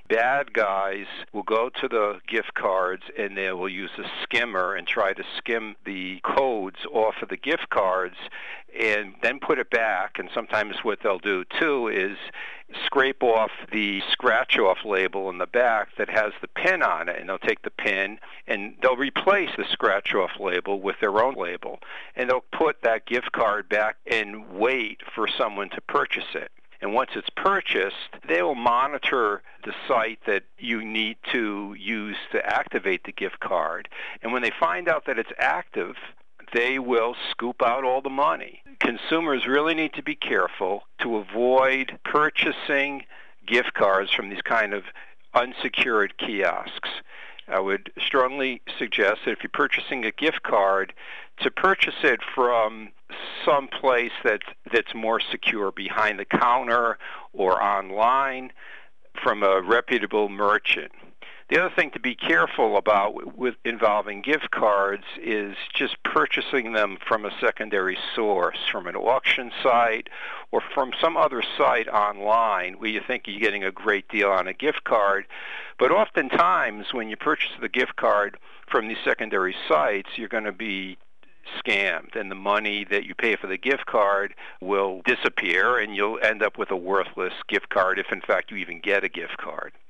bad guys will go to the gift cards and they will use a skimmer and try to skim the codes off of the gift cards and then put it back. And sometimes what they'll do, too, is scrape off the scratch-off label in the back that has the pin on it, and they'll take the pin and they'll replace the scratch-off label with their own label, and they'll put that gift card back and wait for someone to purchase it. And once it's purchased, they will monitor the site that you need to use to activate the gift card. And when they find out that it's active, they will scoop out all the money. Consumers really need to be careful to avoid purchasing gift cards from these kind of unsecured kiosks. I would strongly suggest that if you're purchasing a gift card, to purchase it from some place that's more secure, behind the counter or online, from a reputable merchant. The other thing to be careful about with involving gift cards is just purchasing them from a secondary source, from an auction site or from some other site online where you think you're getting a great deal on a gift card. But oftentimes when you purchase the gift card from these secondary sites, you're going to be scammed, and the money that you pay for the gift card will disappear, and you'll end up with a worthless gift card if, in fact, you even get a gift card.